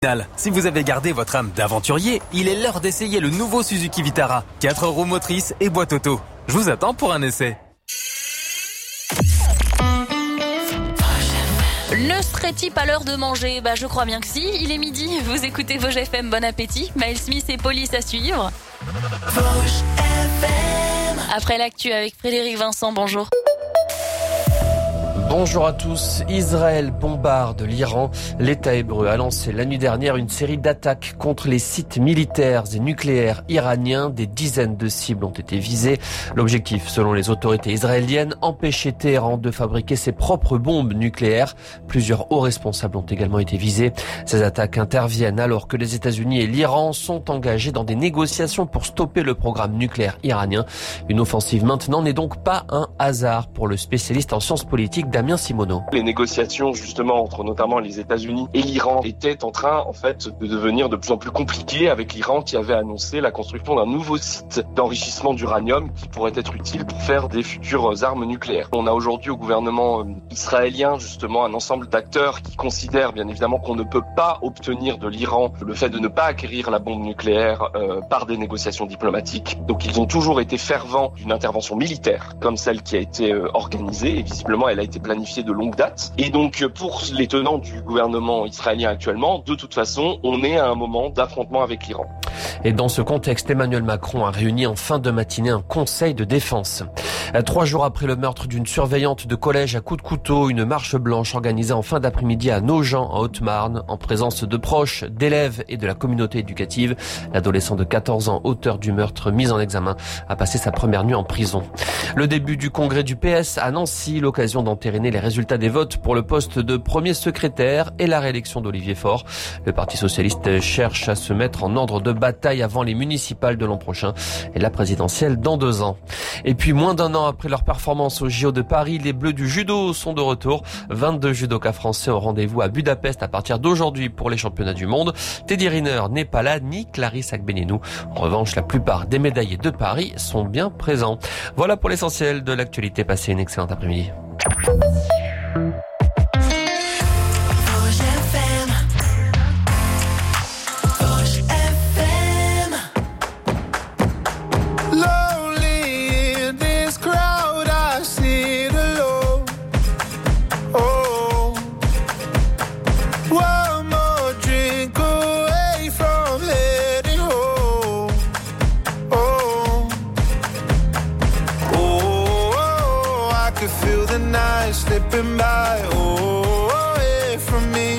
Si vous avez gardé votre âme d'aventurier, il est l'heure d'essayer le nouveau Suzuki Vitara. 4 roues motrices et boîte auto. Je vous attends pour un essai. Ne serait-il pas l'heure de manger ? Je crois bien que si, il est midi, vous écoutez Vosges FM, bon appétit. Miles Smith et Police à suivre. Vosges FM. Après l'actu avec Frédéric Vincent, bonjour. Bonjour à tous. Israël bombarde l'Iran. L'État hébreu a lancé la nuit dernière une série d'attaques contre les sites militaires et nucléaires iraniens. Des dizaines de cibles ont été visées. L'objectif, selon les autorités israéliennes, empêcher Téhéran de fabriquer ses propres bombes nucléaires. Plusieurs hauts responsables ont également été visés. Ces attaques interviennent alors que les États-Unis et l'Iran sont engagés dans des négociations pour stopper le programme nucléaire iranien. Une offensive maintenant n'est donc pas un hasard pour le spécialiste en sciences politiques Damien Simoneau. Les négociations justement entre notamment les États-Unis et l'Iran étaient en train de devenir de plus en plus compliquées, avec l'Iran qui avait annoncé la construction d'un nouveau site d'enrichissement d'uranium qui pourrait être utile pour faire des futures armes nucléaires. On a aujourd'hui au gouvernement israélien justement un ensemble d'acteurs qui considèrent bien évidemment qu'on ne peut pas obtenir de l'Iran le fait de ne pas acquérir la bombe nucléaire par des négociations diplomatiques. Donc ils ont toujours été fervents d'une intervention militaire comme celle qui a été organisée, et visiblement elle a été planifié de longue date. Et donc, pour les tenants du gouvernement israélien actuellement, de toute façon, on est à un moment d'affrontement avec l'Iran. Et dans ce contexte, Emmanuel Macron a réuni en fin de matinée un conseil de défense. 3 jours après le meurtre d'une surveillante de collège à coups de couteau, une marche blanche organisée en fin d'après-midi à Nogent, en Haute-Marne, en présence de proches, d'élèves et de la communauté éducative. L'adolescent de 14 ans, auteur du meurtre mis en examen, a passé sa première nuit en prison. Le début du congrès du PS à Nancy, l'occasion d'entériner les résultats des votes pour le poste de premier secrétaire et la réélection d'Olivier Faure. Le Parti socialiste cherche à se mettre en ordre de bataille avant les municipales de l'an prochain et la présidentielle dans 2 ans. Et puis moins d'1 an après leur performance au JO de Paris, les Bleus du judo sont de retour. 22 judokas français au rendez-vous à Budapest à partir d'aujourd'hui pour les championnats du monde. Teddy Riner n'est pas là, ni Clarisse Agbenienou. En revanche, la plupart des médaillés de Paris sont bien présents. Voilà pour l'essentiel de l'actualité. Passez une excellente après-midi. Slipping by, away from me.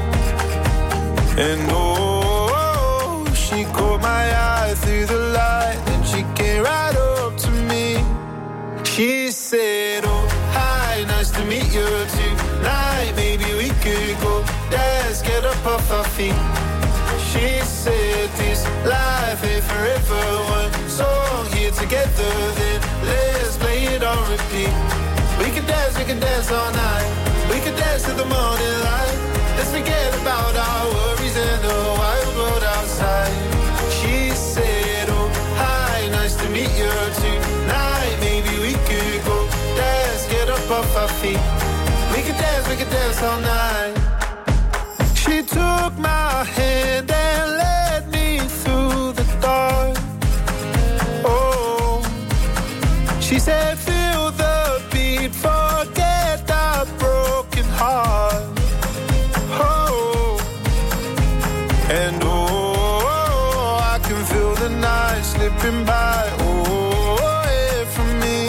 And she caught my eye through the light, and she came right up to me. She said, oh, hi, nice to meet you tonight. Maybe we could go dance, get up off our feet. She said, this life ain't forever. One song here together, then let's play it on repeat. We can dance all night. We can dance to the morning light. Let's forget about our worries and the wild world outside. She said, oh, hi, nice to meet you tonight. Maybe we could go dance, get up off our feet. We can dance all night. She took my hand and led me through the dark. Oh, she said, feel the beat, forget that broken heart. Oh, and I can feel the night slipping by, away from me.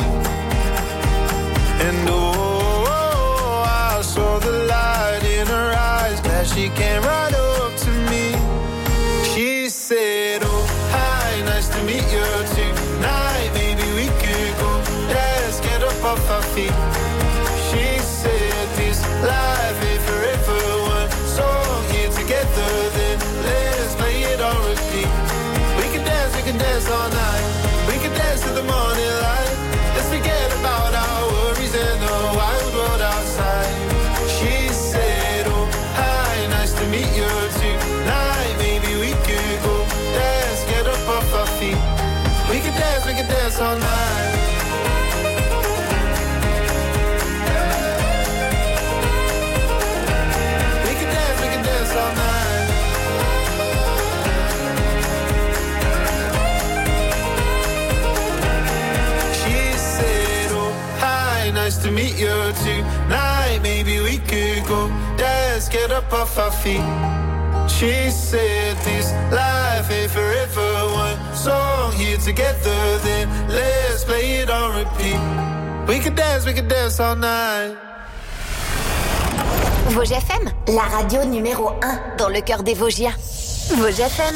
And I saw the light in her eyes, glad she came right up to me. She said, oh, hi, nice to meet you tonight. Maybe we could go dance, get up off our feet. She said, this life ain't forever. One song here together, then let's play it on repeat. We can dance all night. We can dance to the morning light. Let's forget about our worries and the wild world outside. She said, oh, hi, nice to meet you tonight. Maybe we could go dance, get up off our feet. We can dance all night. We can dance all night. tonight. Maybe we could go dance, get up off our feet. She said this life ain't forever. One song here together, then let's play it on repeat. We could dance all night. Vosges FM, la radio numéro 1 dans le cœur des Vosgiens. Vosges FM.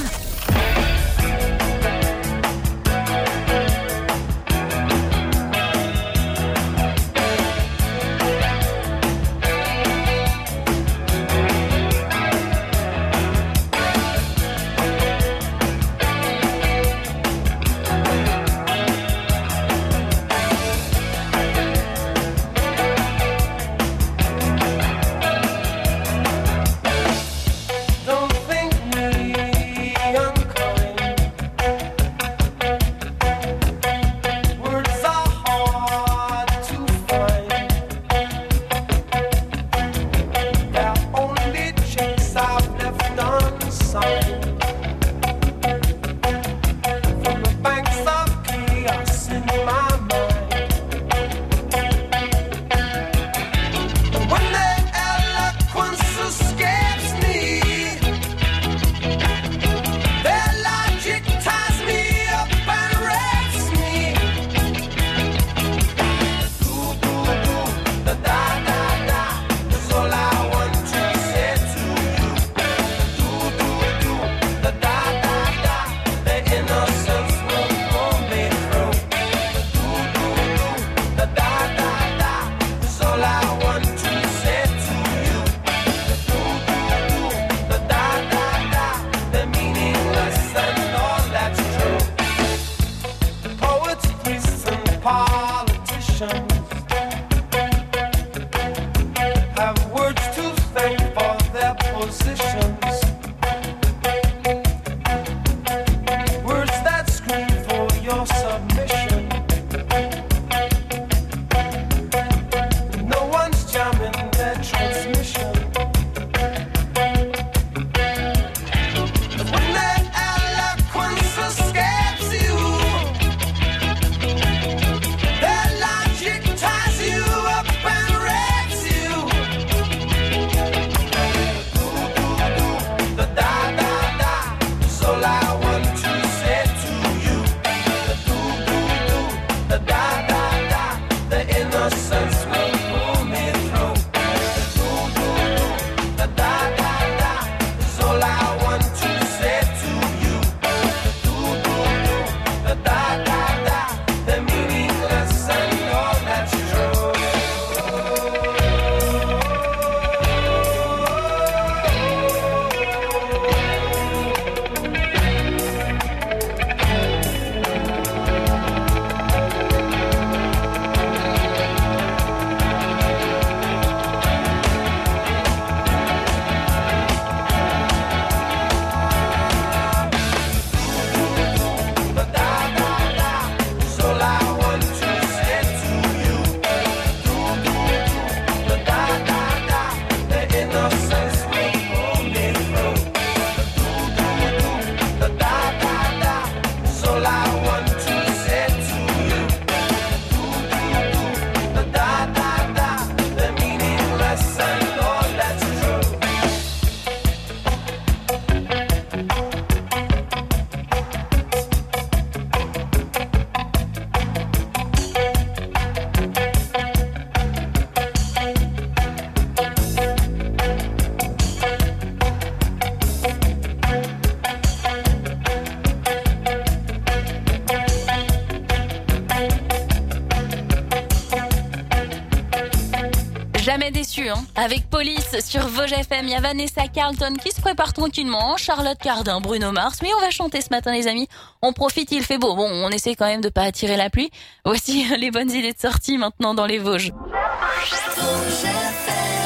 Jamais déçu, hein. Avec Police sur Vosges FM, il y a Vanessa Carlton qui se prépare tranquillement, Charlotte Cardin, Bruno Mars. Oui, on va chanter ce matin, les amis. On profite, il fait beau. Bon, on essaie quand même de pas attirer la pluie. Voici les bonnes idées de sortie maintenant dans les Vosges.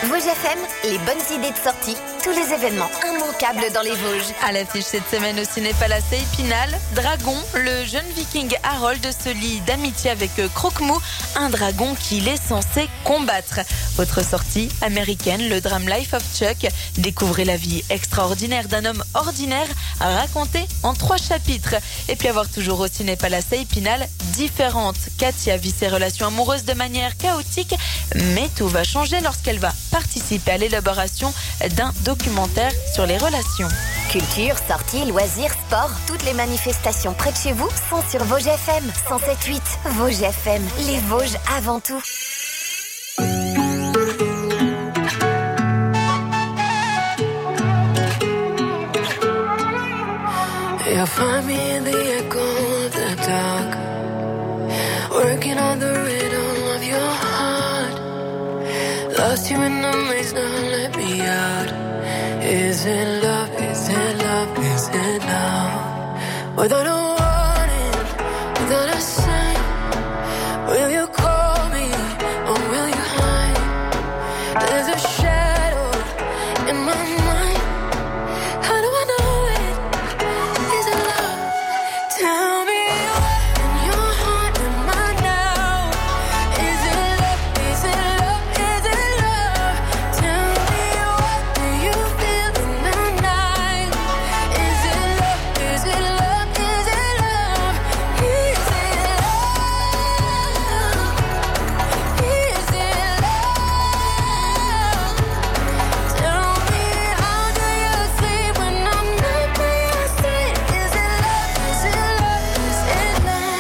Vosges FM, les bonnes idées de sortie, tous les événements immanquables dans les Vosges. À l'affiche cette semaine au Ciné-Palace à Épinal, Dragon, le jeune viking Harold se lie d'amitié avec Croque-Mou, un dragon qu'il est censé combattre. Autre sortie américaine, le drame Life of Chuck. Découvrez la vie extraordinaire d'un homme ordinaire raconté en 3 chapitres. Et puis avoir toujours au Ciné-Palace à Épinal, Différente. Katia vit ses relations amoureuses de manière chaotique, mais tout va changer lorsqu'elle va participer à l'élaboration d'un documentaire sur les relations. Culture, sorties, loisirs, sport, toutes les manifestations près de chez vous sont sur Vosges FM 107.8. Vosges FM, les Vosges avant tout. You'll find me in the echo of the dark, working on the rhythm of your heart. Lost you in the maze, now let me out. Is it love, is it love, is it love? Without a warning, without a sign, will you call me or will you hide? There's a shadow in my mind. How do I know it? Is it love? Tell me what in your heart am I now? Is it love? Is it love? Is it love? Tell me what do you feel in the night? Is it love? Is it love? Is it love? Is it love? Is it love? Tell me how do you sleep when I'm not by your side? Is it love? Is it love? Is it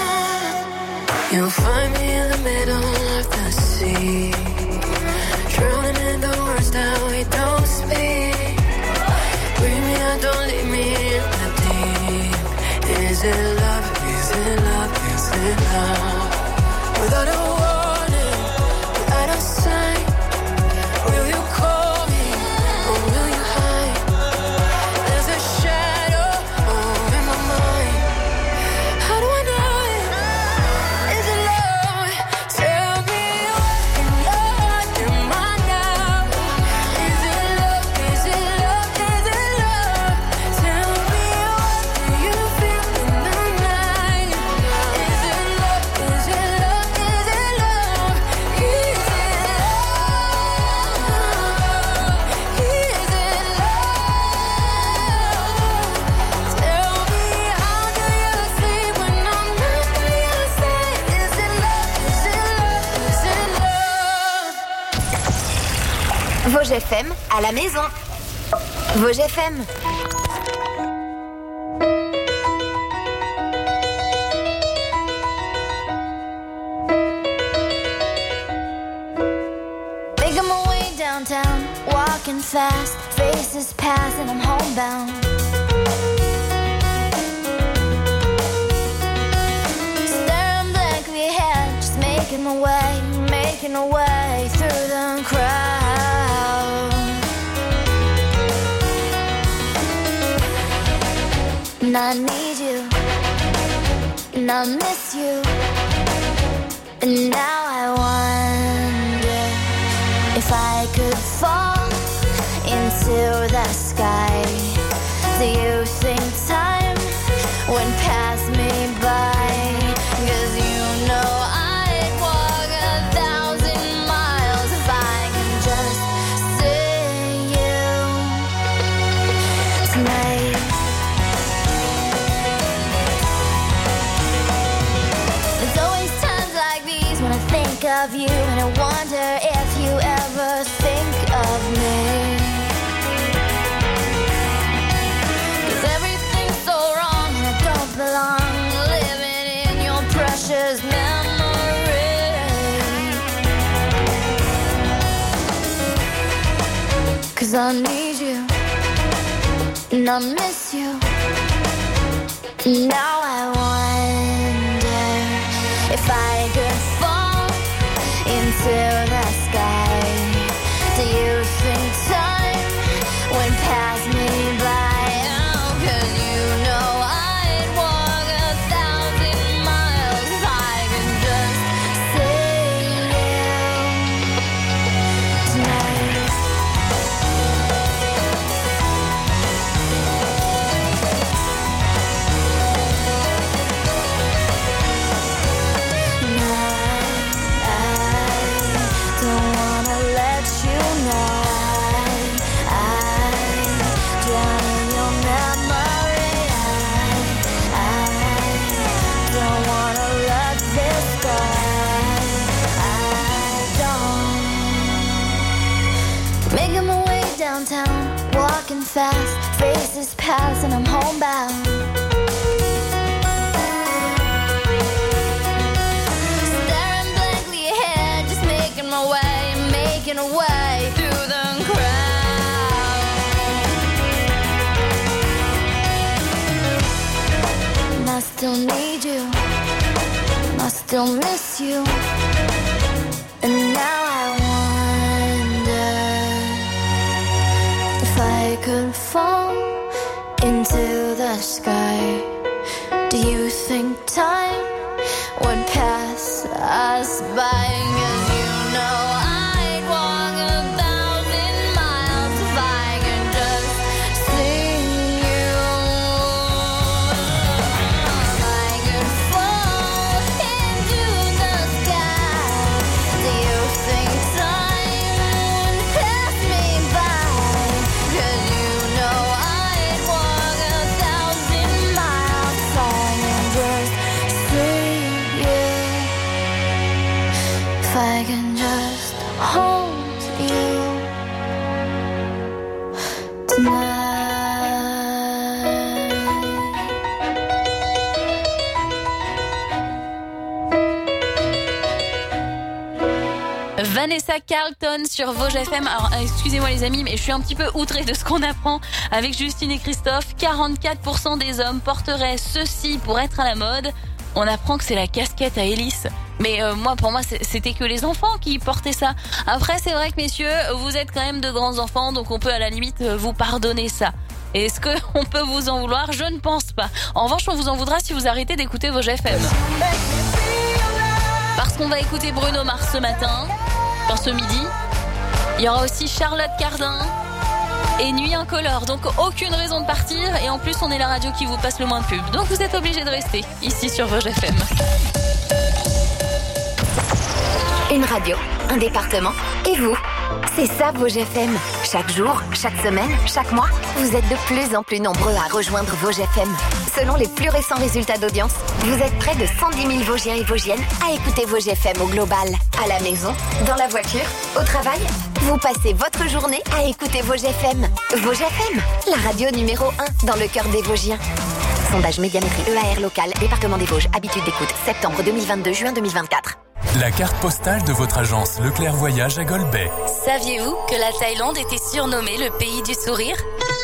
love? You'll find me in the middle of the sea, drowning in the words that we don't speak. Bring me out, don't leave me in the deep. Is it love? Is it love? Is it love? Without a warning, without a sign, will you call me or will you hide? There's a shadow over my mind. How do I know it? Is it love? Tell me what in your heart am I now? Is it love? Is it love? Is it love? Tell me what do you feel in the night? Is it love? Is it love? Is it love? Is it love? Is it love? Tell me how do you sleep when I'm not by your side? Is it love? Is it love? Is it love? Vosges FM à la maison. Vosges FM. Making my way downtown, walking fast, faces pass and I'm homebound. Staring blankly ahead, just making my way through the crowd. And I need you, and I miss you, and now I wonder if I could fall into the sky. Do you think time went past me by? 'Cause you know I'd walk 1,000 miles if I can just see you tonight. There's always times like these when I think of you, and I wonder if you ever think of me. 'Cause everything's so wrong and I don't belong, living in your precious memory. 'Cause I need you, and I miss you. Now I wonder if I could fall into the sky. Do you think time went past me by? Oh, 'cause you know I'd walk 1,000 miles if I could just see you tonight. fast, faces pass and I'm homebound. Staring blankly ahead, just making my way through the crowd. And I still need you, and I still miss you. And now I wonder if I could fall into the sky. Do you think time would pass us by? 'Cause you know I'd walk 1,000 miles if I could just see you. If I could fall into the sky, do you think time would pass me by? 'Cause you know I'd walk 1,000 miles if I could just see you. If I can just hold you tonight. Vanessa Carlton sur Vosges FM. Alors, excusez-moi les amis, mais je suis un petit peu outrée de ce qu'on apprend avec Justine et Christophe. 44% des hommes porteraient ceci pour être à la mode. On apprend que c'est la casquette à hélice. Mais pour moi, c'était que les enfants qui portaient ça. Après, c'est vrai que messieurs, vous êtes quand même de grands enfants, donc on peut à la limite vous pardonner ça. Est-ce qu'on peut vous en vouloir? Je ne pense pas. En revanche, on vous en voudra si vous arrêtez d'écouter Vosges FM. Parce qu'on va écouter Bruno Mars ce matin, dans ce midi. Il y aura aussi Charlotte Cardin et Nuit Incolore. Donc aucune raison de partir. Et en plus, on est la radio qui vous passe le moins de pub. Donc vous êtes obligés de rester ici sur Vosges FM. Une radio, un département, et vous. C'est ça Vosges FM. Chaque jour, chaque semaine, chaque mois, vous êtes de plus en plus nombreux à rejoindre Vosges FM. Selon les plus récents résultats d'audience, vous êtes près de 110 000 Vosgiens et Vosgiennes à écouter Vosges FM au global. À la maison, dans la voiture, au travail, vous passez votre journée à écouter Vosges FM. Vosges FM, la radio numéro 1 dans le cœur des Vosgiens. Sondage Médiamétrie EAR local, département des Vosges, habitude d'écoute, septembre 2022, juin 2024. La carte postale de votre agence Leclerc Voyage à Golbey. Saviez-vous que la Thaïlande était surnommée le pays du sourire ?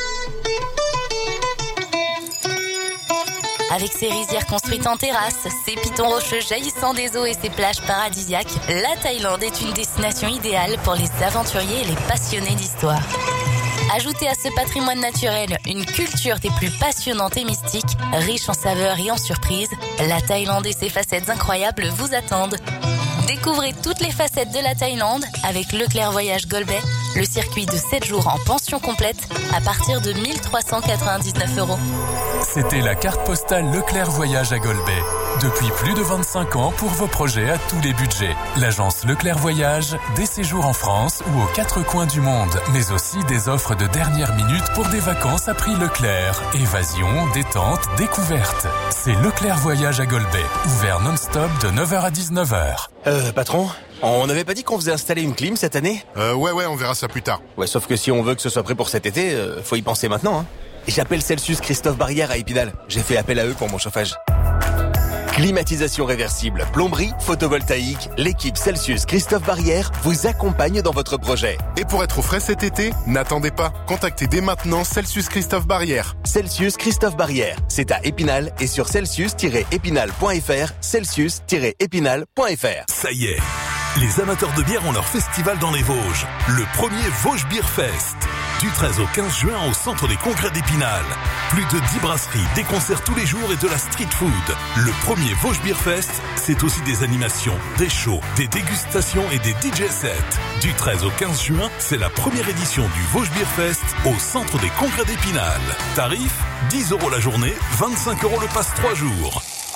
Avec ses rizières construites en terrasse, ses pitons rocheux jaillissant des eaux et ses plages paradisiaques, la Thaïlande est une destination idéale pour les aventuriers et les passionnés d'histoire. Ajoutez à ce patrimoine naturel une culture des plus passionnantes et mystiques, riche en saveurs et en surprises, la Thaïlande et ses facettes incroyables vous attendent. Découvrez toutes les facettes de la Thaïlande avec Leclerc Voyage Golbey, le circuit de 7 jours en pension complète à partir de 1 399 €. C'était la carte postale Leclerc Voyage à Golbey. Depuis plus de 25 ans pour vos projets à tous les budgets. L'agence Leclerc Voyage, des séjours en France ou aux 4 coins du monde, mais aussi des offres de dernière minute pour des vacances à prix Leclerc. Évasion, détente, découverte. C'est Leclerc Voyage à Golbey, ouvert non-stop de 9h à 19h. Patron, on n'avait pas dit qu'on faisait installer une clim cette année ? Ouais, on verra ça plus tard. Ouais, sauf que si on veut que ce soit prêt pour cet été, faut y penser maintenant, hein. J'appelle Celsius Christophe Barrière à Épinal. J'ai fait appel à eux pour mon chauffage. Climatisation réversible, plomberie, photovoltaïque, l'équipe Celsius Christophe Barrière vous accompagne dans votre projet. Et pour être au frais cet été, n'attendez pas. Contactez dès maintenant Celsius Christophe Barrière. Celsius Christophe Barrière, c'est à Épinal et sur celsius-épinal.fr, celsius-épinal.fr. Ça y est, les amateurs de bière ont leur festival dans les Vosges. Le premier Vosges Beer Fest. Du 13 au 15 juin au centre des congrès d'Épinal. Plus de 10 brasseries, des concerts tous les jours et de la street food. Le premier Vosges Beer Fest, c'est aussi des animations, des shows, des dégustations et des DJ sets. Du 13 au 15 juin, c'est la première édition du Vosges Beer Fest au centre des congrès d'Épinal. Tarif, 10 € la journée, 25 € le passe 3 jours.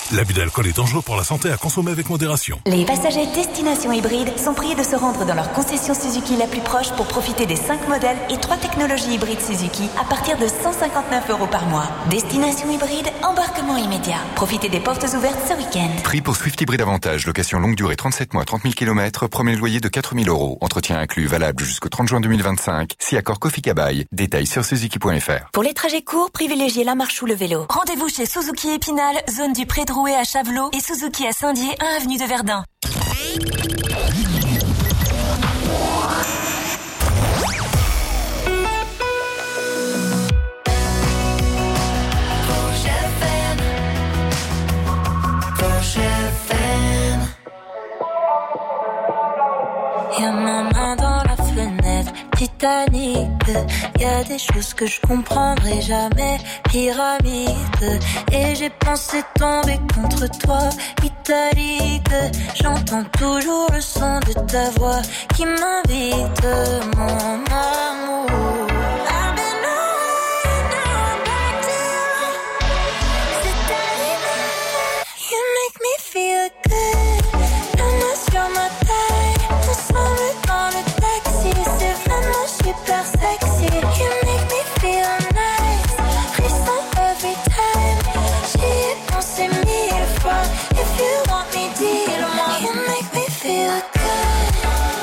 L'abus d'alcool est dangereux pour la santé, à consommer avec modération. Les passagers Destination Hybride sont priés de se rendre dans leur concession Suzuki la plus proche pour profiter des 5 modèles et 3 technologies hybrides Suzuki à partir de 159 € par mois. Destination Hybride, embarquement immédiat. Profitez des portes ouvertes ce week-end. Prix pour Swift Hybride Avantage, location longue durée 37 mois, 30 000 km, premier loyer de 4 000 €. Entretien inclus, valable jusqu'au 30 juin 2025. Si accord Kofi Kabaï. Détails sur suzuki.fr. Pour les trajets courts, privilégiez la marche ou le vélo. Rendez-vous chez Suzuki Épinal, zone du Pré-Drouet à Chavelot et Suzuki à Saint-Dié, 1 avenue de Verdun. Y'a ma main dans la fenêtre, Titanic. Y'a des choses que je comprendrai jamais, pyramide. Et j'ai pensé tomber contre toi, italique. J'entends toujours le son de ta voix qui m'invite, mon amour. Feel good, la main sur ma taille, ensemble dans le taxi, c'est vraiment super sexy. You make me feel nice, frisson every time. J'y ai pensé 1000 fois, if you want me, dis-le-moi. You make me feel good,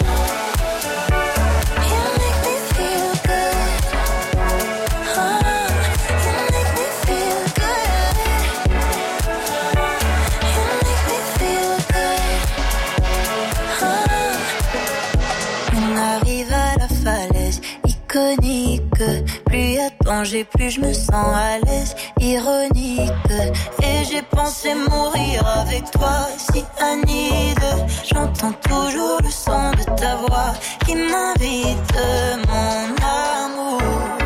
you make me feel good, you make me feel good. Iconique, plus y'a de danger, plus je me sens à l'aise, ironique. Et j'ai pensé mourir avec toi, si Anide. J'entends toujours le son de ta voix qui m'invite, mon amour.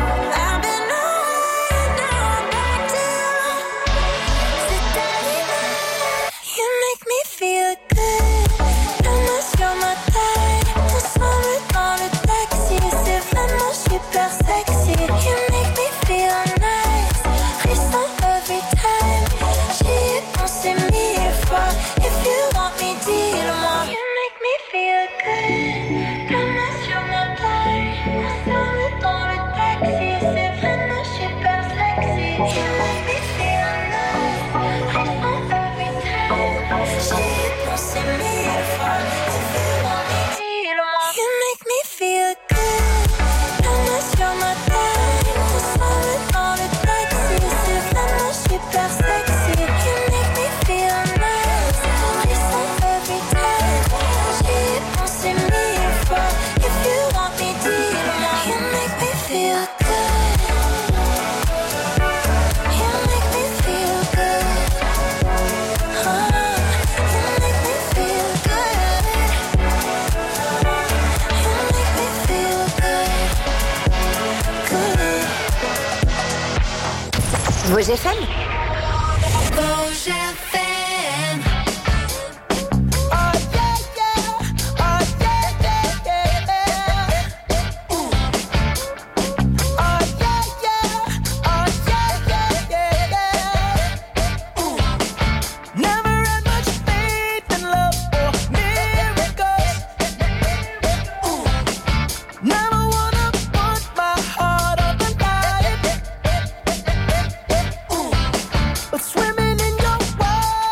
You make me feel good, la main sur ma taille, ensemble dans le taxi, c'est vraiment super sexy. You make me feel nice, frisson every time. J'y ai pensé 1000 fois, if you want me, dis-le-moi. You make me feel good, la main sur ma taille, ensemble dans le taxi, c'est vraiment super sexy. You make me feel nice, frisson every time. J'y ai pensé 1000 fois, if you want me, dis-le-moi. You make me feel good, la main sur ma taille, ensemble dans le taxi, c'est vraiment super sexy. You make me feel nice, frisson every time. J'y ai pensé 1000 fois, if you want me, dis-le-moi. You make me feel good, you make me feel good, you make me feel good, you make me feel good, good. Vosges FM. Vosges FM. Swimming in your world.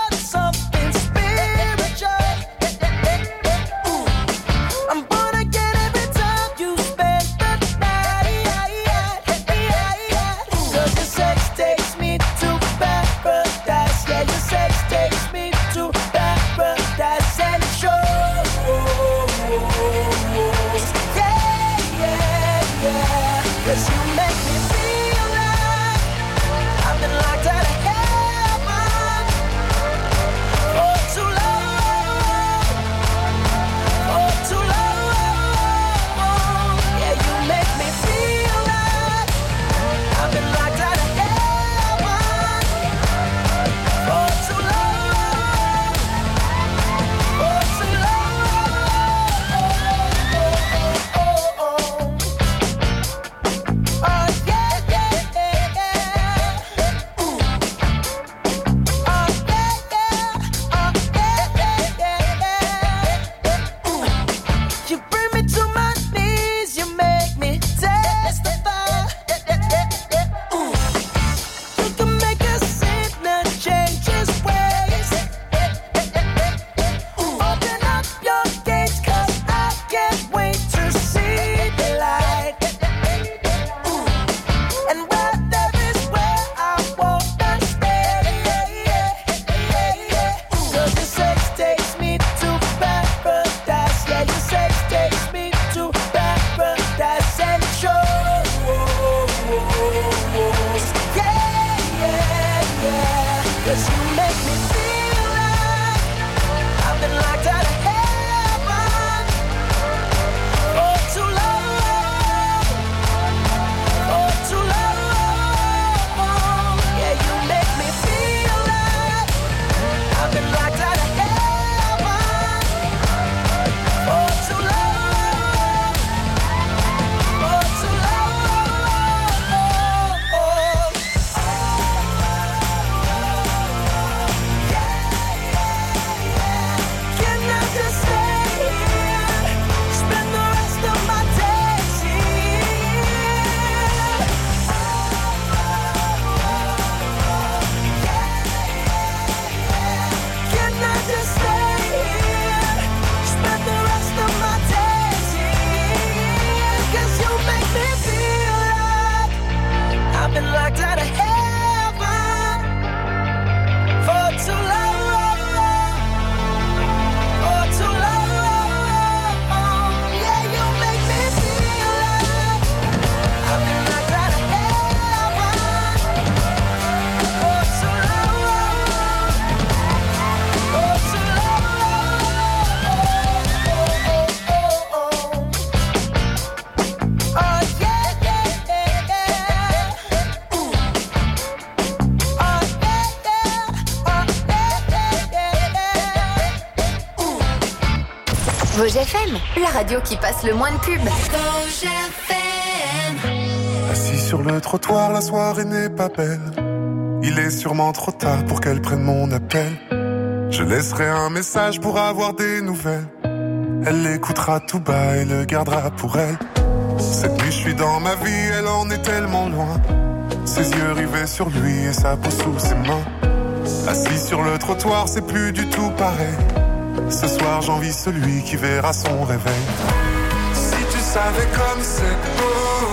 Vosges FM, la radio qui passe le moins de pubs. Vosges FM. Assis sur le trottoir, la soirée n'est pas belle. Il est sûrement trop tard pour qu'elle prenne mon appel. Je laisserai un message pour avoir des nouvelles. Elle l'écoutera tout bas et le gardera pour elle. Cette nuit je suis dans ma vie, elle en est tellement loin. Ses yeux rivés sur lui et sa peau sous ses mains. Assis sur le trottoir, c'est plus du tout pareil. Ce soir j'envie celui qui verra son réveil. Si tu savais comme c'est beau,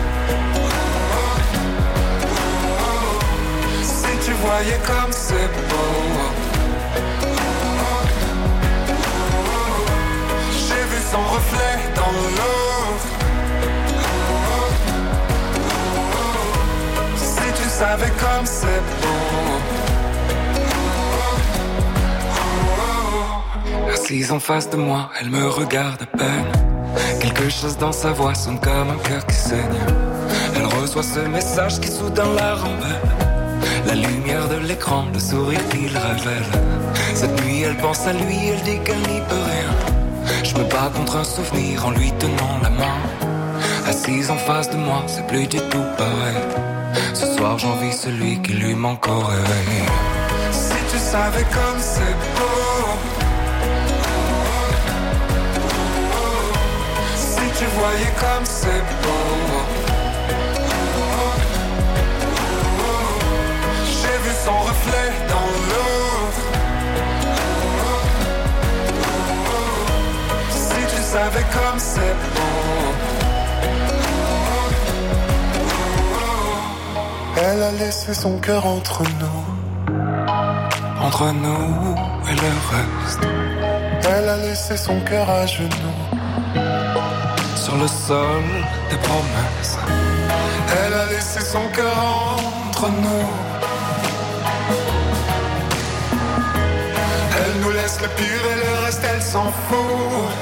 si tu voyais comme c'est beau. J'ai vu son reflet dans l'eau. Si tu savais comme c'est beau. Assise en face de moi, elle me regarde à peine. Quelque chose dans sa voix sonne comme un cœur qui saigne. Elle reçoit ce message qui soudain la rembelle. La lumière de l'écran, le sourire qu'il révèle. Cette nuit elle pense à lui, elle dit qu'elle n'y peut rien. Je me bats contre un souvenir en lui tenant la main. Assise en face de moi, c'est plus du tout pareil. Ce soir j'envie celui qui lui manque au réveil. Si tu savais comme c'est beau. Tu voyais comme c'est beau. J'ai vu son reflet dans l'eau. Si tu savais comme c'est beau. Elle a laissé son cœur entre nous et le reste. Elle a laissé son cœur à genoux sur le sol des promesses. Elle a laissé son cœur entre nous. Elle nous laisse le pire et le reste elle s'en fout.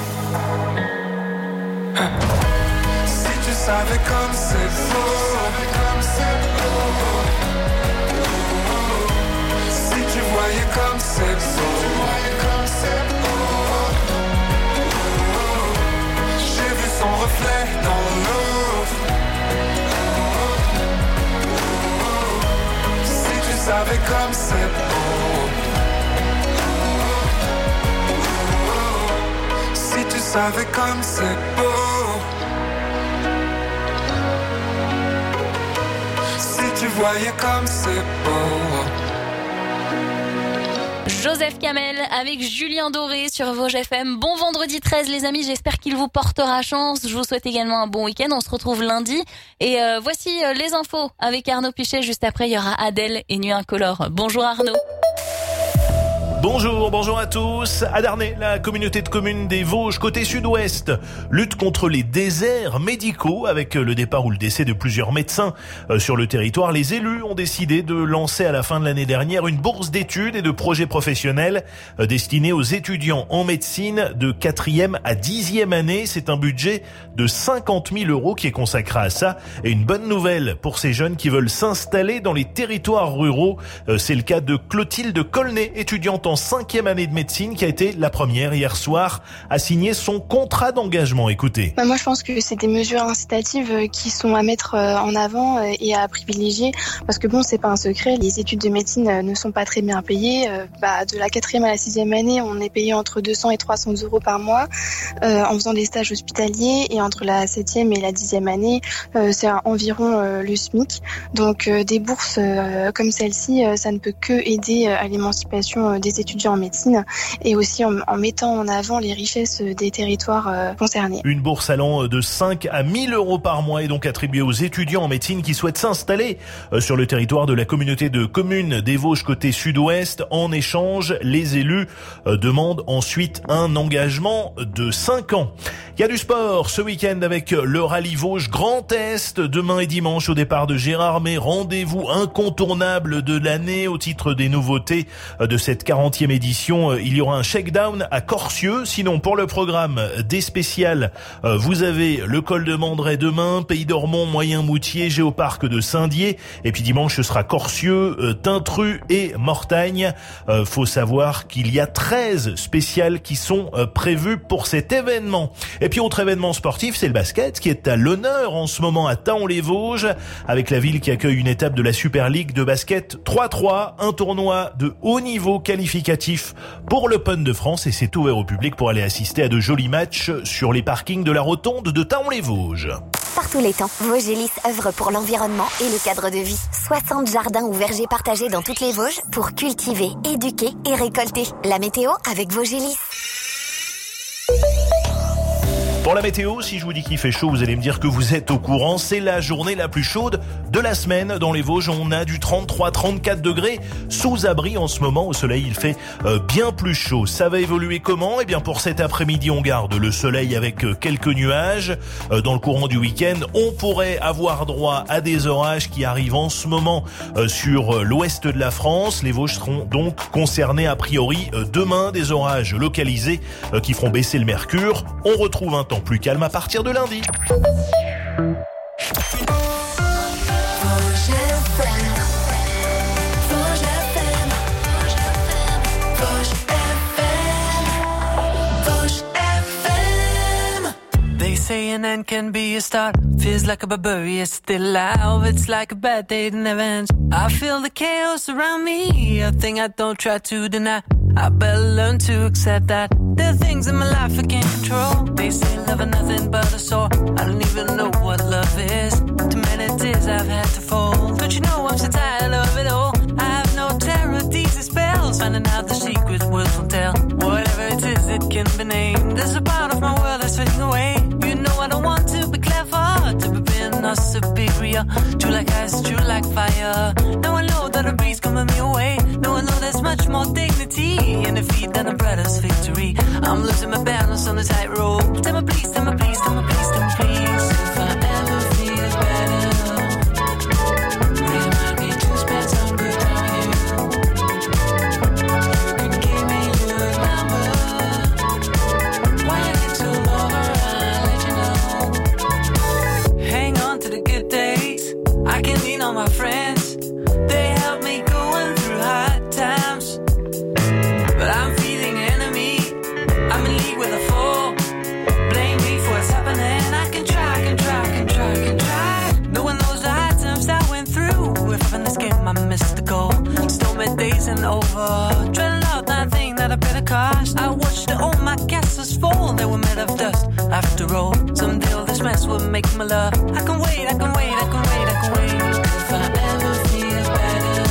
Si tu savais comme c'est beau. Si tu voyais comme c'est beau. Son reflet dans l'eau. Si tu savais comme c'est beau. Si tu savais comme c'est beau. Si tu voyais comme c'est beau. Joseph Kamel avec Julien Doré sur Vosges FM. Bon vendredi 13 les amis, j'espère qu'il vous portera chance. Je vous souhaite également un bon week-end. On se retrouve lundi. Et voici les infos avec Arnaud Pichet. Juste après, il y aura Adèle et Nuit Incolore. Bonjour Arnaud. Bonjour à tous. À Darney, la communauté de communes des Vosges, côté sud-ouest, lutte contre les déserts médicaux avec le départ ou le décès de plusieurs médecins sur le territoire. Les élus ont décidé de lancer à la fin de l'année dernière une bourse d'études et de projets professionnels destinée aux étudiants en médecine de 4e à 10e année. C'est un budget de 50 000 € qui est consacré à ça. Et une bonne nouvelle pour ces jeunes qui veulent s'installer dans les territoires ruraux. C'est le cas de Clotilde Colnet, étudiante en 5e année de médecine, qui a été la première hier soir à signer son contrat d'engagement. Écoutez. Moi je pense que c'est des mesures incitatives qui sont à mettre en avant et à privilégier, parce que bon, c'est pas un secret, les études de médecine ne sont pas très bien payées. De la 4e à la 6e année, on est payé entre 200 et 300 € par mois en faisant des stages hospitaliers, et entre la 7e et la 10e année, c'est environ le SMIC. Donc des bourses comme celle-ci, ça ne peut que aider à l'émancipation des étudiants en médecine, et aussi en mettant en avant les richesses des territoires concernés. Une bourse allant de 5 à 1 000 € par mois est donc attribuée aux étudiants en médecine qui souhaitent s'installer sur le territoire de la communauté de communes des Vosges côté sud-ouest. En échange, les élus demandent ensuite un engagement de 5 ans. Il y a du sport ce week-end avec le rallye Vosges Grand Est demain et dimanche au départ de Gérardmer. Rendez-vous incontournable de l'année au titre des nouveautés de cette 40 50e édition, il y aura un shakedown à Corcieux. Sinon, pour le programme des spéciales, vous avez le col de Mandray demain, Pays d'Ormont, Moyen-Moutier, Géoparc de Saint-Dié. Et puis dimanche, ce sera Corcieux, Tintru et Mortagne. Faut savoir qu'il y a 13 spéciales qui sont prévues pour cet événement. Et puis autre événement sportif, c'est le basket qui est à l'honneur en ce moment à Thaon-les-Vosges, avec la ville qui accueille une étape de la Super League de basket 3-3, un tournoi de haut niveau qualificatif pour l'Open de France, et c'est ouvert au public pour aller assister à de jolis matchs sur les parkings de la Rotonde de Thaon-les-Vosges. Par tous les temps, Vosgelis œuvre pour l'environnement et le cadre de vie. 60 jardins ou vergers partagés dans toutes les Vosges pour cultiver, éduquer et récolter. La météo avec Vosgelis. Pour la météo, si je vous dis qu'il fait chaud, vous allez me dire que vous êtes au courant. C'est la journée la plus chaude de la semaine. Dans les Vosges, on a du 33-34 degrés sous abri en ce moment. Au soleil, il fait bien plus chaud. Ça va évoluer comment ? Eh bien, pour cet après-midi, on garde le soleil avec quelques nuages. Dans le courant du week-end, on pourrait avoir droit à des orages qui arrivent en ce moment sur l'ouest de la France. Les Vosges seront donc concernés a priori demain. Des orages localisés qui feront baisser le mercure. On retrouve un temps plus calme à partir de lundi. They say an end can be a start. Feels like a barbarian still alive. It's like a bad day that never ends. I feel the chaos around me, a thing I don't try to deny. I better learn to accept that there are things in my life I can't control. They say love is nothing but a sore. I don't even know what love is. Too many tears I've had to fold. Don't you know I'm so tired of it all? I have no terror, these are spells. Finding out the secret words will tell. Whatever it is, it can be named. There's a part of my world that's fading away. You know I don't want to be clever, to be being or superior. True like ice, true like fire. Now I know that a breeze coming me away. Now I know there's much more dignity in defeat than a brother's victory. I'm losing my balance on the tightrope. Tell me please, tell me please, tell me please, tell me please. If I ever feel better, remind me to spend some good time with you. You can give me your number. When it's all over, I'll let you know. Hang on to the good days. I can lean on my friends. They help me going through hard times. But I'm feeling enemy. I'm in league with a foe. Blame me for what's happening. I can try, can try, can try, can try. No one knows the hard times I went through. If I'm in this game, I missed the goal. Stormy days and over. Dreading out nothing that I paid a cost. I watched all my castles fall. They were made of dust. After all, someday all this mess will make my love. I can wait, I can wait, I can wait, I can wait. If I ever feel better,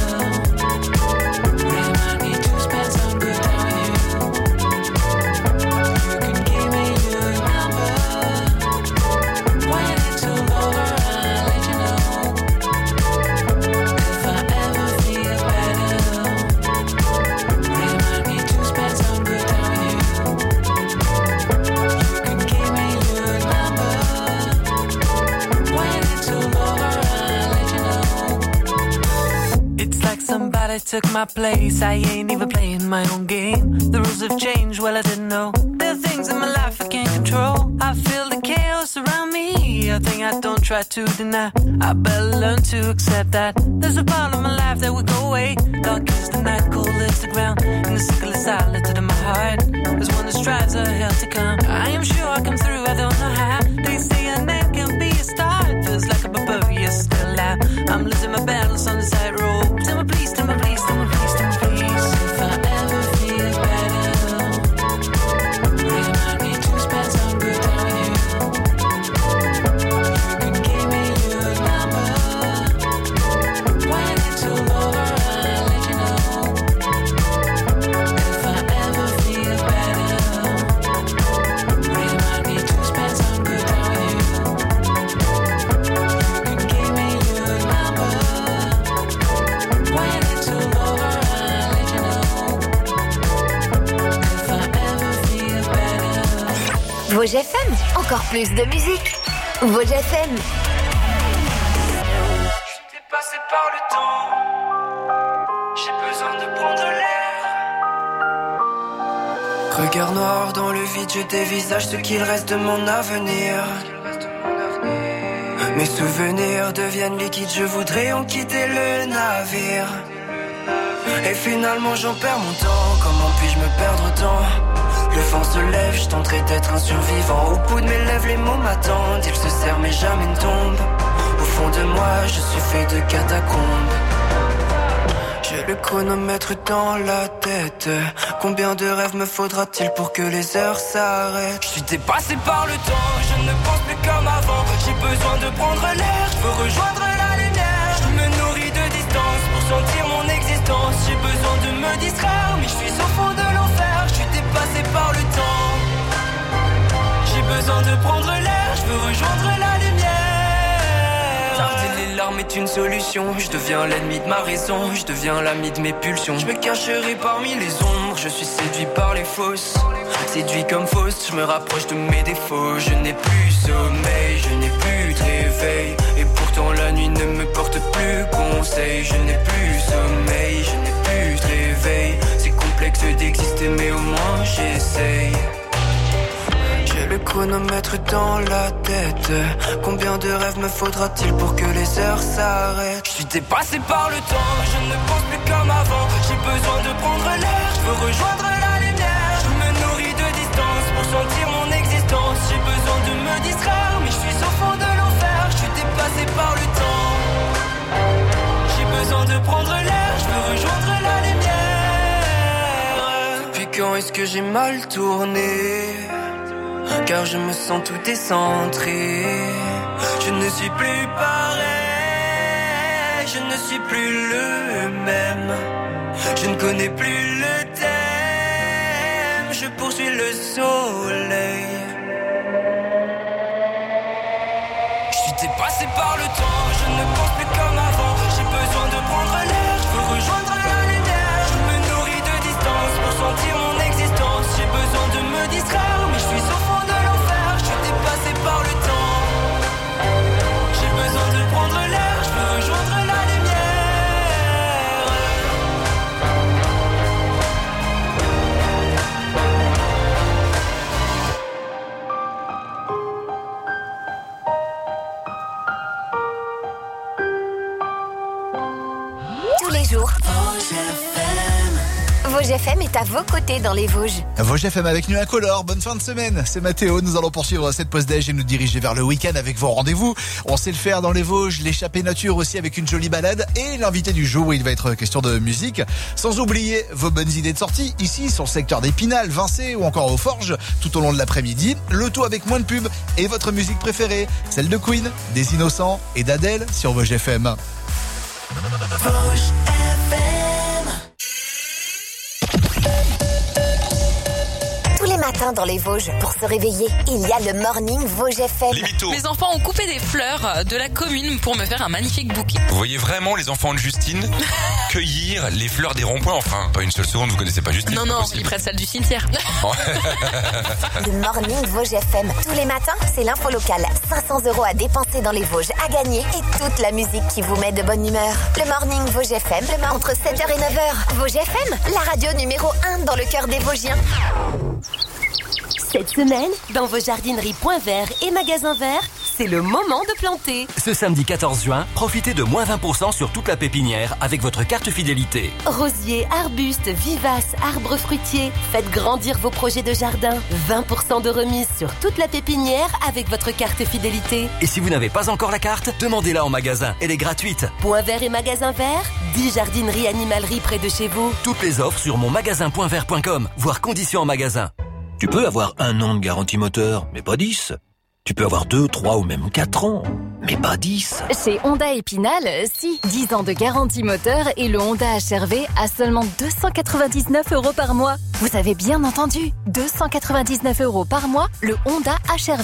remind me to spend some good time with you. You can give me your number. When it's all over, I'll let you know. If I ever feel better, remind me to spend some good time with you. You can give me your number. When it's all over, I'll let you know. It's like somebody took my place. I ain't even playing my own game. The rules have changed, well I didn't know. There are things in my life I can't control. I feel the chaos around me, a thing I don't try to deny. I better learn to accept that there's a part of my life that will go away. Dark is the night, cold is the ground, and the sickle is silent in my heart. There's one that strives a hell to come. I am sure I come through, I don't know how. They say an end can be a start. Feels like a barbarian still alive. I'm losing my balance on the tightrope. Tell me please, tell me please, tell me please, tell me please. If I ever feel better, remind me to spend some good time with you. You can give me your number. When it's all over, I'll let you know. If I ever feel better, remind me to spend some good time with you. You can give me your number. When it's all over, I'll let you know. If I ever feel better. Vosges FM, encore plus de musique. Vosges FM. J'étais passé par le temps. J'ai besoin de prendre l'air. Regard noir dans le vide, je dévisage ce qu'il reste de mon avenir. Mes souvenirs deviennent liquides, je voudrais en quitter le navire. Et finalement j'en perds mon temps, comment puis-je me perdre autant? Le vent se lève, je tenterai d'être un survivant. Au bout de mes lèvres les mots m'attendent, ils se serrent mais jamais ne tombent. Au fond de moi je suis fait de catacombes. J'ai le chronomètre dans la tête. Combien de rêves me faudra-t-il pour que les heures s'arrêtent? Je suis dépassé par le temps, je ne pense plus comme avant. J'ai besoin de prendre l'air, je veux rejoindre la lumière. Je me nourris de distance pour sentir mon existence. J'ai besoin de me distraire, mais je suis au fond de l'enfer. Je suis dépassé par le temps. J'ai besoin de prendre l'air, je veux rejoindre la lumière. Tarder les larmes est une solution. Je deviens l'ennemi de ma raison, je deviens l'ami de mes pulsions. Je me cacherai parmi les ombres, je suis séduit par les fausses. Séduit comme fausse, je me rapproche de mes défauts. Je n'ai plus sommeil, je n'ai plus de réveil. Et pourtant la nuit ne me porte plus conseil. Je n'ai plus sommeil, je n'ai plus de réveil. C'est complexe d'exister mais au moins j'essaye. J'ai le chronomètre dans la tête. Combien de rêves me faudra-t-il pour que les heures s'arrêtent? Je suis dépassé par le temps, je ne pense plus comme avant. J'ai besoin de prendre l'air, je veux rejoindre la lumière. Je me nourris de distance pour sentir mon existence. J'ai besoin de me distraire, mais je suis au fond de l'enfer. Je suis dépassé par le temps. J'ai besoin de prendre l'air, je veux rejoindre la lumière. Depuis quand est-ce que j'ai mal tourné? Car je me sens tout décentré. Je ne suis plus pareil, je ne suis plus le même. Je ne connais plus le thème, je poursuis le soleil. Je suis dépassé par le temps, je ne pense plus comme avant. J'ai besoin de prendre l'air, je veux rejoindre la lumière. Je me nourris de distance pour sentir mon existence. J'ai besoin de me distraire, mais je suis au fond de l'enfer. Je suis dépassé par le temps. J'ai besoin de prendre l'air, je veux rejoindre la Tous les jours, Vosges FM est à vos côtés dans les Vosges. Vosges FM avec nous incolore, bonne fin de semaine, c'est Mathéo, nous allons poursuivre cette pause déj et nous diriger vers le week-end avec vos rendez-vous. On sait le faire dans les Vosges, l'échappée nature aussi avec une jolie balade et l'invité du jour où il va être question de musique. Sans oublier vos bonnes idées de sortie, ici sur le secteur d'Épinal, Vincé ou encore aux Forges, tout au long de l'après-midi. Le tout avec moins de pub et votre musique préférée, celle de Queen, des Innocents et d'Adèle sur Vosges FM. Vosges FM. Tous les matins dans les Vosges, pour se réveiller, il y a le Morning Vosges FM. Mes enfants ont coupé des fleurs de la commune pour me faire un magnifique bouquet. Vous voyez vraiment les enfants de Justine cueillir les fleurs des ronds-points? Enfin, pas une seule seconde, vous connaissez pas Justine? Non, ils prennent celle du cimetière. Le Morning Vosges FM. Tous les matins, c'est l'info locale. 500 € à dépenser dans les Vosges, à gagner et toute la musique qui vous met de bonne humeur. Le Morning Vosges FM, entre 7h et 9h. Vosges FM, la radio numéro 1 dans le cœur des Vosgiens. Cette semaine, dans vos jardineries Point Vert et Magasins Vert, c'est le moment de planter. Ce samedi 14 juin, profitez de moins 20% sur toute la pépinière avec votre carte fidélité. Rosiers, arbustes, vivaces, arbres fruitiers, faites grandir vos projets de jardin. 20% de remise sur toute la pépinière avec votre carte fidélité. Et si vous n'avez pas encore la carte, demandez-la en magasin. Elle est gratuite. Point Vert et Magasins Vert, 10 jardineries animaleries près de chez vous. Toutes les offres sur monmagasin.vert.com, voire conditions en magasin. Tu peux avoir 1 an de garantie moteur, mais pas 10. Tu peux avoir 2, 3 ou même 4 ans, mais pas 10. Chez Honda Épinal, si. 10 ans de garantie moteur et le Honda HR-V à seulement 299 € par mois. Vous avez bien entendu, 299 € par mois, le Honda HR-V.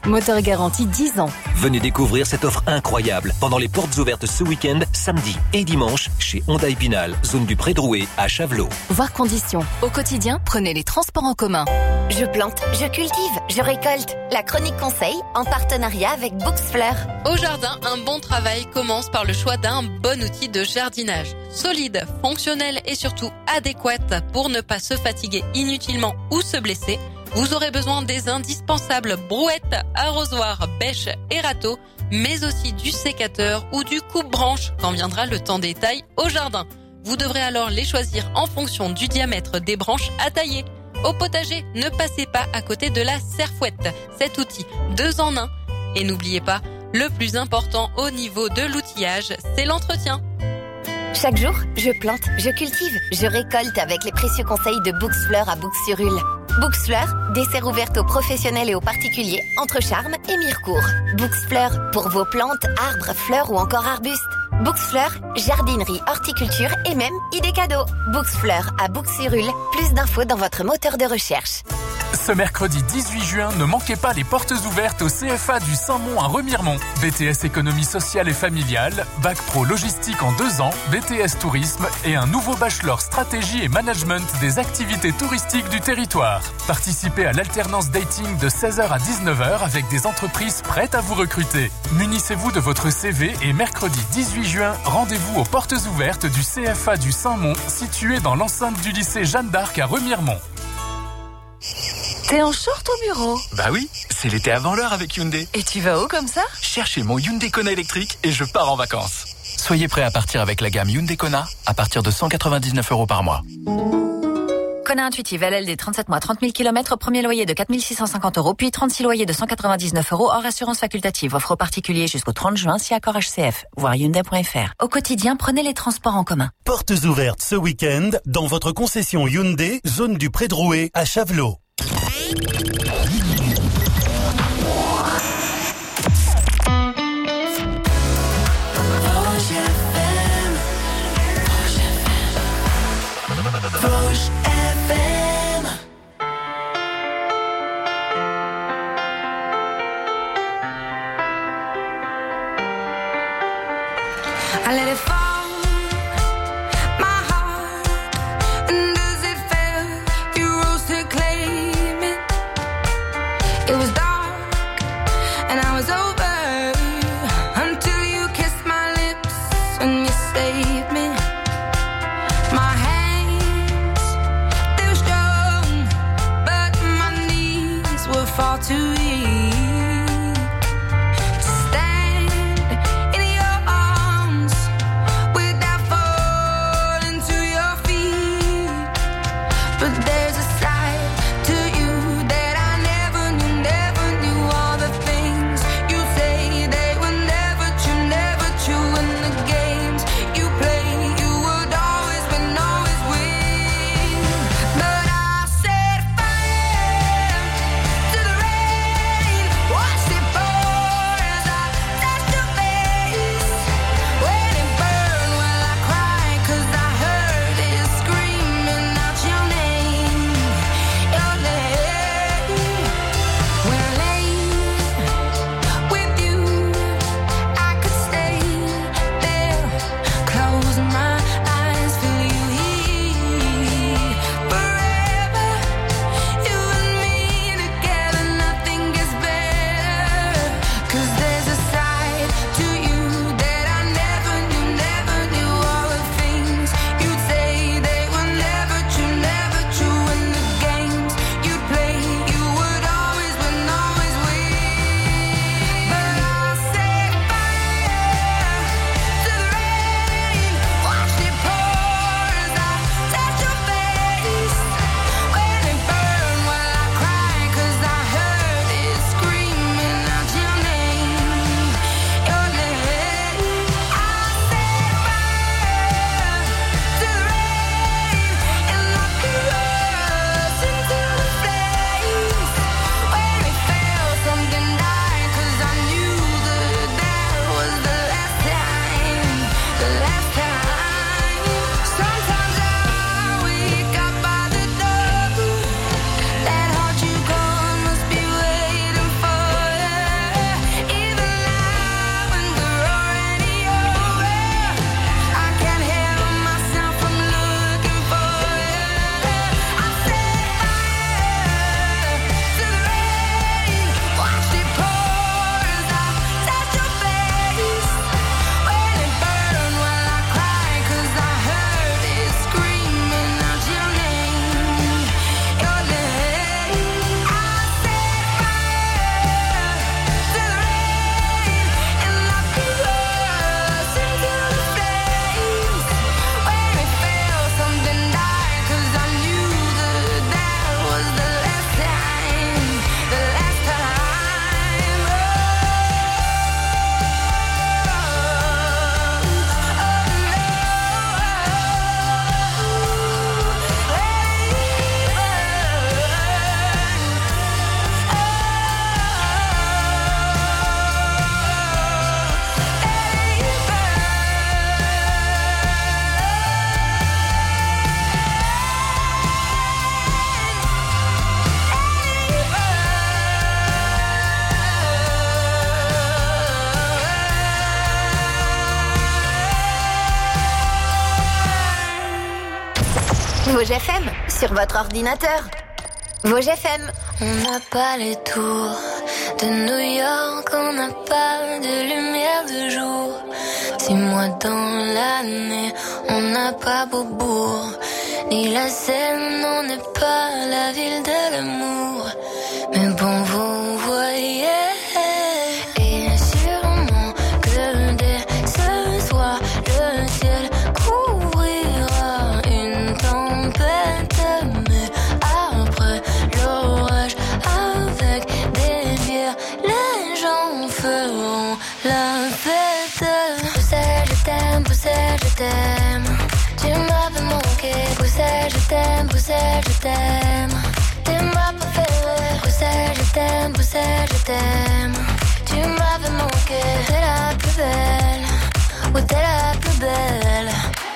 Moteur garanti 10 ans. Venez découvrir cette offre incroyable pendant les portes ouvertes ce week-end, samedi et dimanche, chez Honda Épinal, zone du Pré-Drouet à Chavelot. Voir conditions. Au quotidien, prenez les transports en commun. Je plante, je cultive, je récolte. La chronique conseil en partenariat avec Booksfleur. Au jardin, un bon travail commence par le choix d'un bon outil de jardinage. Solide, fonctionnel et surtout adéquate pour ne pas se fatiguer inutilement ou se blesser. Vous aurez besoin des indispensables brouettes, arrosoirs, bêches et râteaux, mais aussi du sécateur ou du coupe-branche quand viendra le temps des tailles au jardin. Vous devrez alors les choisir en fonction du diamètre des branches à tailler. Au potager, ne passez pas à côté de la serfouette, cet outil 2 en 1. Et n'oubliez pas, le plus important au niveau de l'outillage, c'est l'entretien. Chaque jour, je plante, je cultive, je récolte avec les précieux conseils de Booksfleur à Boucs-sur-Ule. Booksfleur, dessert ouvert aux professionnels et aux particuliers entre Charmes et Mirecourt. Booksfleur, pour vos plantes, arbres, fleurs ou encore arbustes. Booksfleur, jardinerie, horticulture et même idées cadeaux. Booksfleur à Boucs-sur-Ule, plus d'infos dans votre moteur de recherche. Ce mercredi 18 juin, ne manquez pas les portes ouvertes au CFA du Saint-Mont à Remiremont. BTS économie sociale et familiale, Bac Pro logistique en 2 ans, BTS tourisme et un nouveau bachelor stratégie et management des activités touristiques du territoire. Participez à l'alternance dating de 16h à 19h avec des entreprises prêtes à vous recruter. Munissez-vous de votre CV et mercredi 18 juin, rendez-vous aux portes ouvertes du CFA du Saint-Mont, situé dans l'enceinte du lycée Jeanne d'Arc à Remiremont. T'es en short au bureau? Bah oui, c'est l'été avant l'heure avec Hyundai. Et tu vas où comme ça? Chercher mon Hyundai Kona électrique et je pars en vacances. Soyez prêts à partir avec la gamme Hyundai Kona à partir de 199 € par mois. Kona Intuitive LLD 37 mois, 30 000 km, premier loyer de 4 650 €, puis 36 loyers de 199 € hors assurance facultative. Offre aux particuliers jusqu'au 30 juin si accord HCF. Voir Hyundai.fr. Au quotidien, prenez les transports en commun. Portes ouvertes ce week-end dans votre concession Hyundai, zone du Pré-Drouet à Chavelot. I let it fall, my heart, and as it fell, you rose to claim it. It was dark, and I was over, until you kissed my lips, and you saved me. My hands, they were strong, but my knees were far too weak. Play Vosges FM, sur votre ordinateur. Vosges FM. On n'a pas les tours de New York, on n'a pas de lumière de jour. 6 mois dans l'année, on n'a pas Beaubourg, ni la Seine, on n'est pas la ville de l'amour. Mais bon, vous voyez, et sûrement que dès ce soir, le ciel couvrira une tempête. Mais après l'orage, avec des bières, les gens feront la fête. Bruxelles, je t'aime. Tu m'avais manqué. Bruxelles, je t'aime. T'es ma préférée. Bruxelles, je t'aime. Tu m'avais manqué. T'es la plus belle. Oui, t'es la plus belle.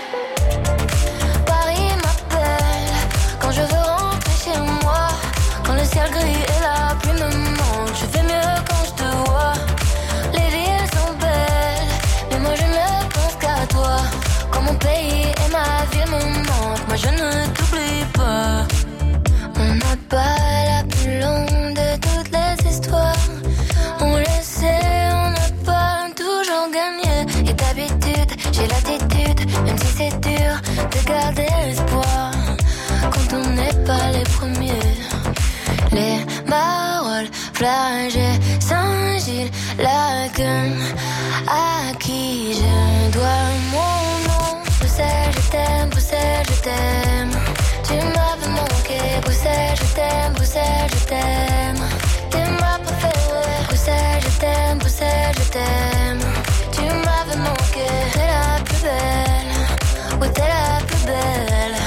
Paris m'appelle quand je veux rentrer chez moi. Quand le ciel gris et la pluie me manquent, je fais mieux quand je te vois. Les villes sont belles, mais moi je ne pense qu'à toi. Quand mon pays et ma ville me manquent, moi je ne t'oublie pas. On n'a pas la plus longue de toutes les histoires. On le sait, on n'a pas toujours gagné. Et d'habitude, j'ai l'attitude, même si c'est dur, de garder l'espoir. Quand on n'est pas les premiers. Les Marolles, Flagey, Saint-Gilles, Laken, à qui je dois mon nom. Bruxelles, je t'aime. Tu m'avais manqué. Bruxelles, je t'aime. T'es ma préférée. Bruxelles, je t'aime. Tu m'avais manqué. T'es la plus belle. Oui, t'es la plus belle.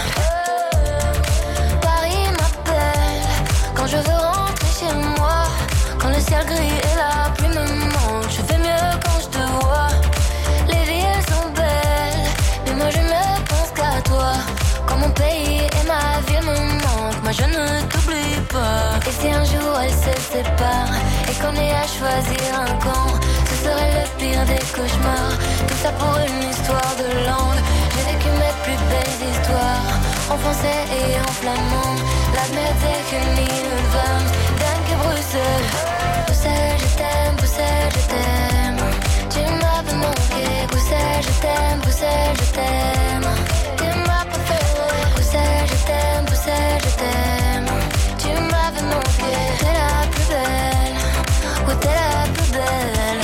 Paris m'appelle quand je veux rentrer chez moi. Quand le ciel gris et la pluie me manquent, je fais mieux quand je te vois. Les villes sont belles, mais moi je ne pense qu'à toi. Quand mon pays et ma ville me manquent, moi je ne t'oublie pas. Et si un jour elles se séparent et qu'on ait à choisir un camp, ce serait le pire des cauchemars. Tout ça pour une histoire de langue. J'ai vécu mes plus belles histoires en français et en flamand. La mer que l'île Vam, Danke Bruxelles. Bruxelles, je t'aime. Tu m'avais manqué. Bruxelles, je t'aime. T'es ma préférée. Bruxelles, je t'aime. Tu m'avais manqué. T'es la plus belle. Oui, t'es la plus belle.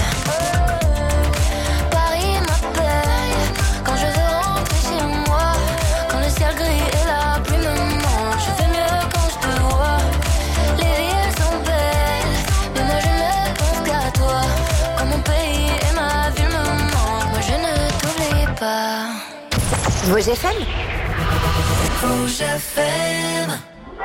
Paris m'appelle quand je veux rentrer chez moi. Quand le ciel gris et la pluie me manquent, je fais mieux quand je te vois. Les villes sont belles, mais moi je ne pense qu'à toi. Quand mon pays et ma ville me manquent, moi je ne t'oublie pas. Vosges FM. Vosges FM.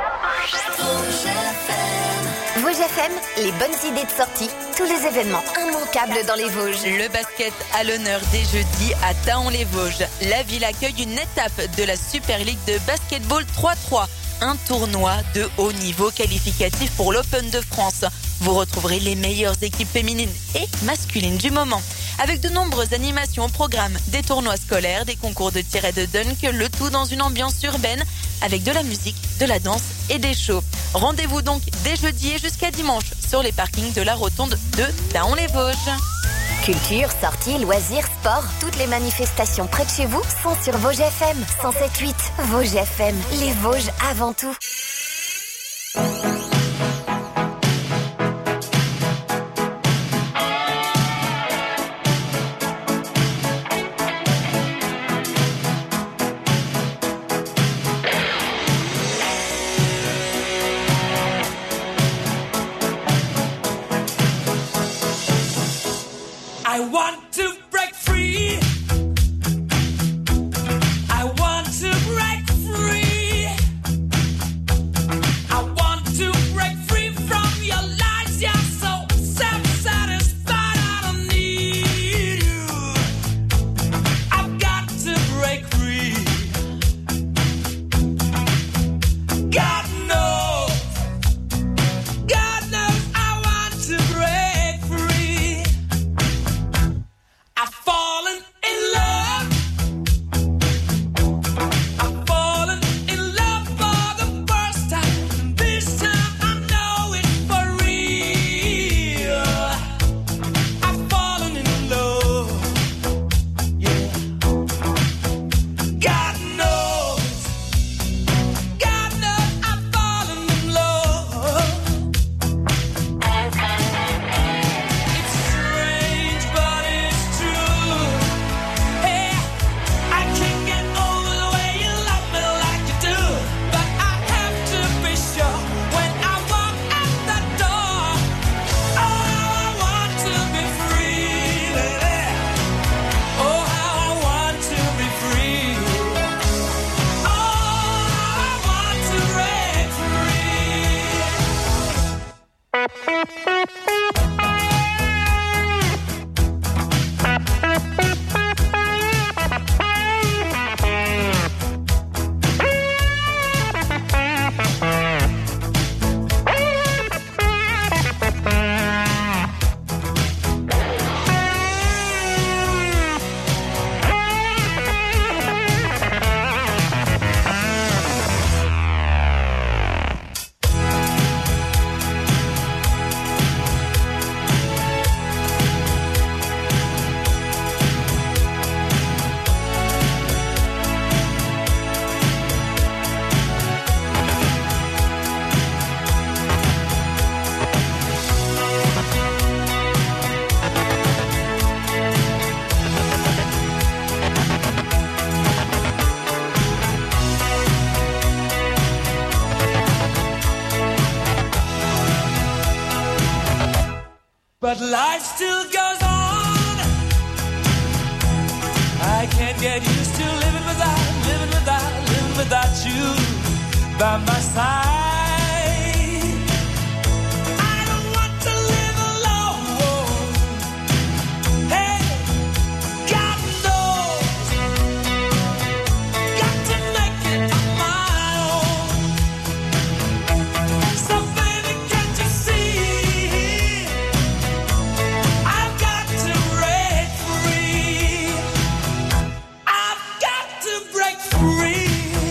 Vosges FM, les bonnes idées de sortie, tous les événements immanquables dans les Vosges. Le basket à l'honneur des jeudis à Thaon-les-Vosges. La ville accueille une étape de la Super League de basketball 3-3. Un tournoi de haut niveau qualificatif pour l'Open de France. Vous retrouverez les meilleures équipes féminines et masculines du moment. Avec de nombreuses animations au programme, des tournois scolaires, des concours de tir et de dunk, le tout dans une ambiance urbaine avec de la musique, de la danse et des shows. Rendez-vous donc dès jeudi et jusqu'à dimanche sur les parkings de la rotonde de Thaon-les-Vosges. Culture, sorties, loisirs, sport, toutes les manifestations près de chez vous sont sur Vosges FM 107.8. Vosges FM, les Vosges avant tout. I want to break free. I want to break free. But life still goes on. I can't get used to living without you by my side. I don't want to live alone. Hey, God knows, got to make it on my own. So baby, can't you see? I've got to break free. I've got to break free.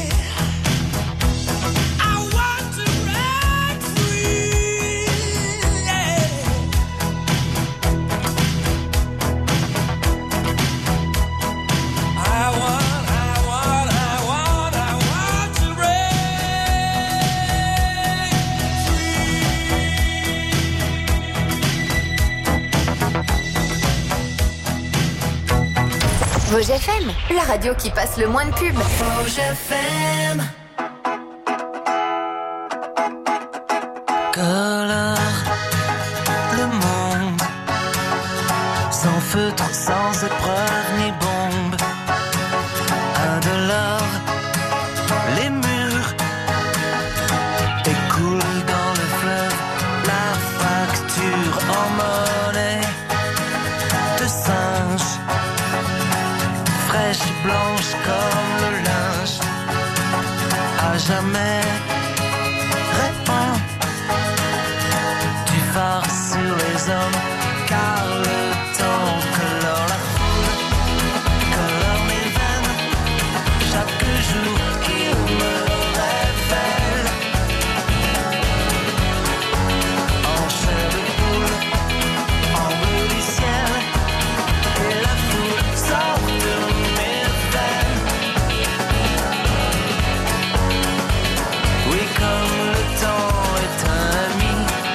I want to break free. Yeah. I want to Vosges FM, la radio qui passe le moins de pubs. Vosges FM. Colore le monde, sans feutre, sans épreuve ni bombe. Indolore, les murs écoulent dans le fleuve la facture en monnaie de singe, fraîche blanche comme le linge, à jamais répand du phare sur les hommes, car le temps colore la foule, colore mes veines, chaque jour qu'il me révèle, en chair de poule, en bleu du ciel, et la foule sort de mes veines. Oui, comme le temps est un ami,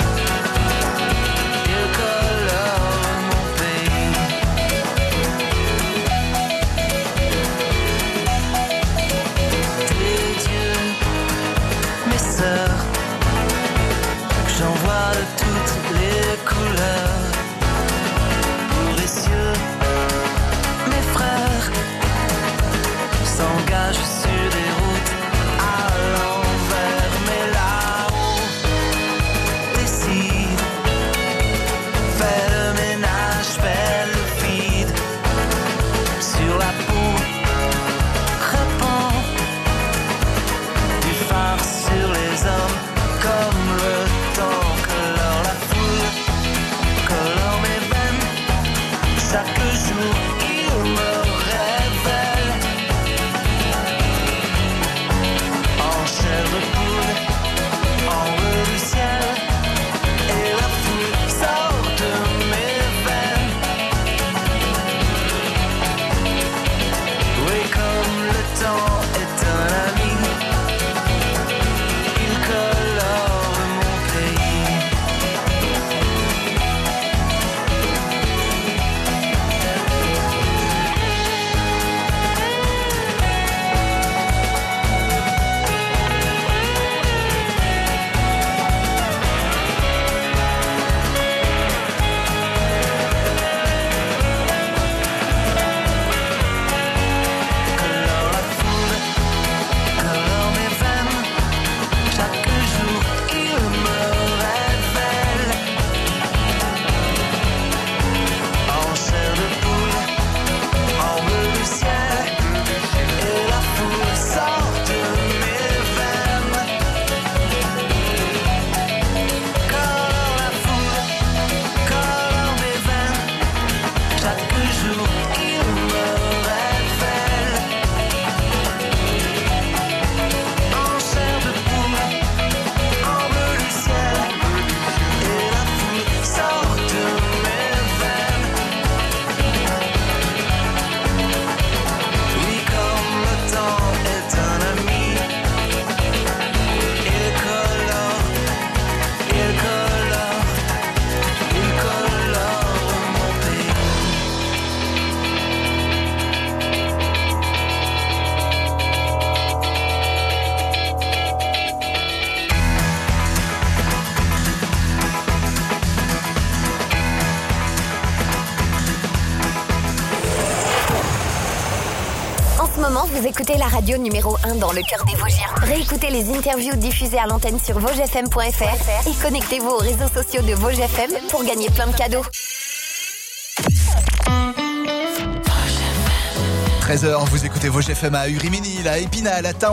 il colore mon pays. Tes dieux, mes sœurs, j'en vois de toutes les couleurs. Pour les cieux, mes frères s'engagent sur des routes à l'envers, mais là-haut décide, fait le ménage, fait le vide sur la peau, répand du phare sur les hommes, comme le temps colore la foule, colore mes veines, chaque jour il me révèle, écoutez la radio numéro 1 dans le cœur des Vosgiens. Réécoutez les interviews diffusées à l'antenne sur vougefm.fr et connectez-vous aux réseaux sociaux de Vosges FM pour gagner plein de cadeaux. 13h, vous écoutez Vosges FM à Urimini, à Épinal, à Tain.